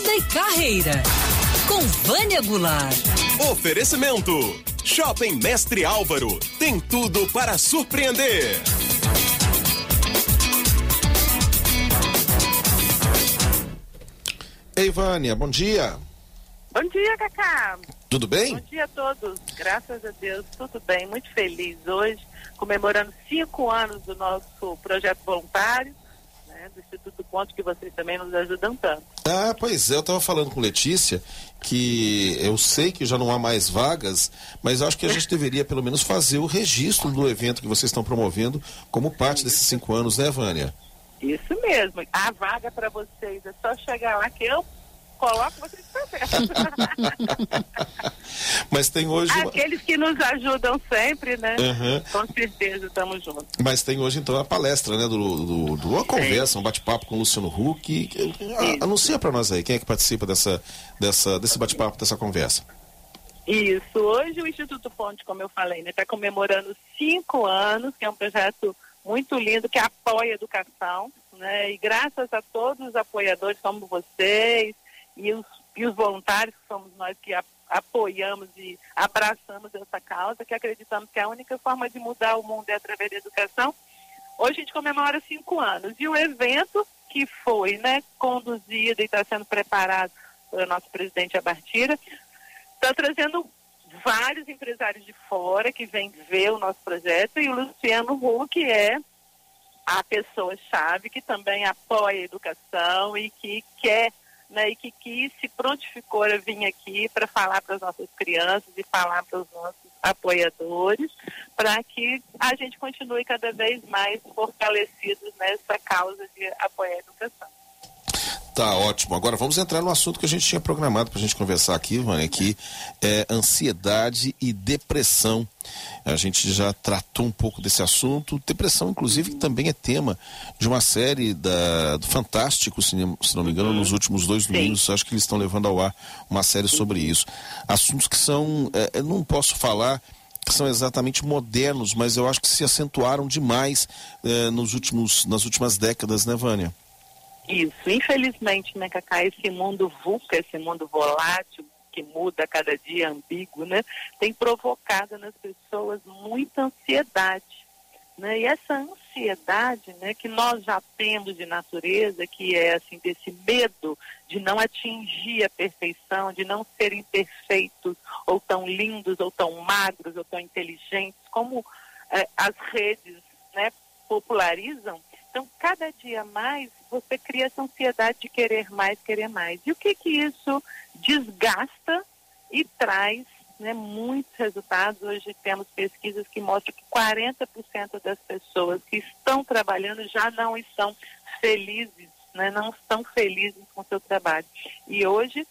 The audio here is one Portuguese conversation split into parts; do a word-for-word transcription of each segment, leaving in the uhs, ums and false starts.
Vida e Carreira, com Vânia Goulart. Oferecimento Shopping Mestre Álvaro, tem tudo para surpreender. Ei, Vânia, bom dia. Bom dia, Cacá. Tudo bem? Bom dia a todos. Graças a Deus, tudo bem. Muito feliz hoje, comemorando cinco anos do nosso projeto voluntário, né, do Instituto Ponte, que vocês também nos ajudam tanto. Ah, pois é, eu estava falando com Letícia que eu sei que já não há mais vagas, mas acho que a gente deveria pelo menos fazer o registro do evento que vocês estão promovendo como parte desses cinco anos, né, Vânia? Isso mesmo. A vaga para vocês é só chegar lá que eu coloco vocês para perto. Mas tem hoje... Aqueles que nos ajudam sempre, né? Uhum. Com certeza, estamos juntos. Mas tem hoje, então, a palestra, né? Do, do, do uma conversa, um bate-papo com o Luciano Huck. A, anuncia para nós aí, quem é que participa dessa, dessa, desse bate-papo, dessa conversa. Isso. Hoje o Instituto Ponte, como eu falei, né, está comemorando cinco anos, que é um projeto muito lindo, que apoia a educação, né? E graças a todos os apoiadores como vocês e os, e os voluntários, que somos nós que a, apoiamos e abraçamos essa causa, que acreditamos que a única forma de mudar o mundo é através da educação. Hoje a gente comemora cinco anos. E o evento que foi, né, conduzido e está sendo preparado pelo nosso presidente Abartira, está trazendo vários empresários de fora que vêm ver o nosso projeto, e o Luciano Huck é a pessoa-chave que também apoia a educação e que quer, né, e que quis, se prontificou a vir aqui para falar para as nossas crianças e falar para os nossos apoiadores, para que a gente continue cada vez mais fortalecidos nessa causa de apoiar a educação. Tá ótimo. Agora vamos entrar no assunto que a gente tinha programado para a gente conversar aqui, Vânia, que é ansiedade e depressão. A gente já tratou um pouco desse assunto. Depressão, inclusive, que também é tema de uma série da, do Fantástico, se não me engano, nos últimos dois domingos. Acho que eles estão levando ao ar uma série sobre isso. Assuntos que são, é, eu não posso falar que são exatamente modernos, mas eu acho que se acentuaram demais é, nos últimos, nas últimas décadas, né, Vânia? Isso, infelizmente, né, Cacá, esse mundo VUCA, esse mundo volátil, que muda a cada dia, ambíguo, né, tem provocado nas pessoas muita ansiedade, né, e essa ansiedade, né, que nós já temos de natureza, que é, assim, desse medo de não atingir a perfeição, de não serem perfeitos, ou tão lindos, ou tão magros, ou tão inteligentes, como eh, as redes, né, popularizam. Então, cada dia mais, você cria essa ansiedade de querer mais, querer mais. E o que que isso desgasta e traz, né, muitos resultados? Hoje temos pesquisas que mostram que quarenta por cento das pessoas que estão trabalhando já não estão felizes, né, não estão felizes com o seu trabalho. E hoje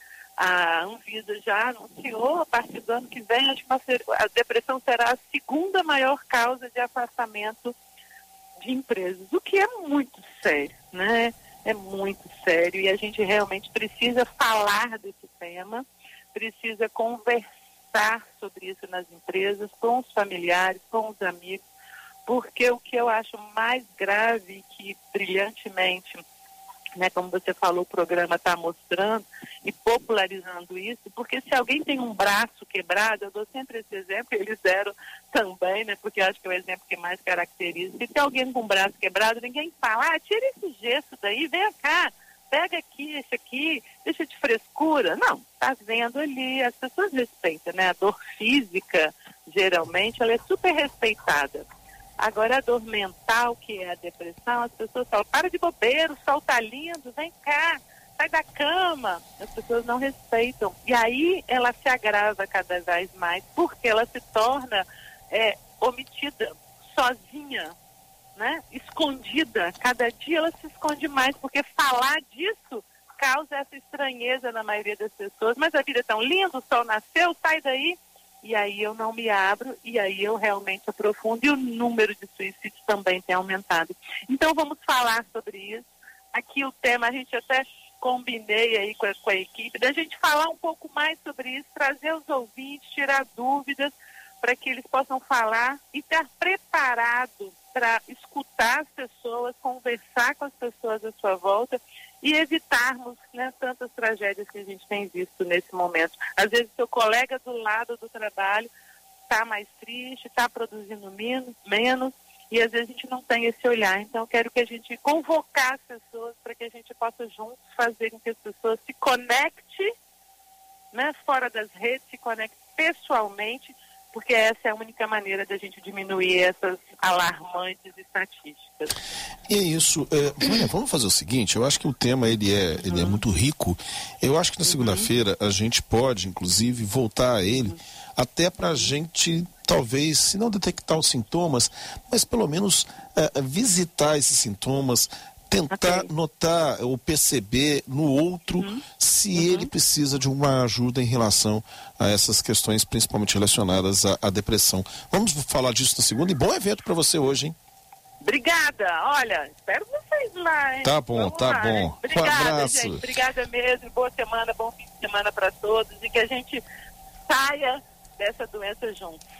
a Anvisa já anunciou, a partir do ano que vem, acho que a depressão será a segunda maior causa de afastamento de empresas, o que é muito sério, né? É muito sério, e a gente realmente precisa falar desse tema, precisa conversar sobre isso nas empresas, com os familiares, com os amigos, porque o que eu acho mais grave, que brilhantemente, né, como você falou, o programa está mostrando e popularizando isso, porque se alguém tem um braço quebrado, eu dou sempre esse exemplo, eles deram também, né, porque eu acho que é o exemplo que mais caracteriza. Se tem alguém com um braço quebrado, ninguém fala, ah, tira esse gesso daí, vem cá, pega aqui, esse aqui, deixa de frescura. Não, tá vendo ali, as pessoas respeitam, né, a dor física, geralmente, ela é super respeitada. Agora, a dor mental, que é a depressão, as pessoas falam, para de bobeira, o sol tá lindo, vem cá, sai da cama. As pessoas não respeitam. E aí ela se agrava cada vez mais, porque ela se torna é, omitida, sozinha, né? Escondida. Cada dia ela se esconde mais, porque falar disso causa essa estranheza na maioria das pessoas. Mas a vida é tão linda, o sol nasceu, sai daí. E aí eu não me abro, e aí eu realmente aprofundo, e o número de suicídios também tem aumentado. Então vamos falar sobre isso. Aqui o tema, a gente até combinei aí com a, com a equipe, da gente falar um pouco mais sobre isso, trazer os ouvintes, tirar dúvidas, para que eles possam falar e estar preparado para escutar as pessoas, conversar com as pessoas à sua volta e evitarmos, né, tantas tragédias que a gente tem visto nesse momento. Às vezes seu colega do lado do trabalho está mais triste, está produzindo menos, menos, e às vezes a gente não tem esse olhar. Então eu quero que a gente convocar as pessoas para que a gente possa juntos fazer com que as pessoas se conectem, né, fora das redes, se conectem pessoalmente, porque essa é a única maneira da gente diminuir essas alarmantes estatísticas. E é isso. É, Vânia, vamos fazer o seguinte, eu acho que o tema ele é, ele é muito rico. Eu acho que na segunda-feira a gente pode, inclusive, voltar a ele, até para a gente, talvez, se não detectar os sintomas, mas pelo menos é, visitar esses sintomas, tentar okay. notar ou perceber no outro uhum. se uhum. ele precisa de uma ajuda em relação a essas questões, principalmente relacionadas à, à depressão. Vamos falar disso na segunda, e bom evento para você hoje, hein? Obrigada. Olha, espero vocês lá, hein? Tá bom, Vamos tá lá, bom. Né? Obrigada, um abraço. gente. Obrigada mesmo. Boa semana, bom fim de semana para todos, e que a gente saia dessa doença juntos.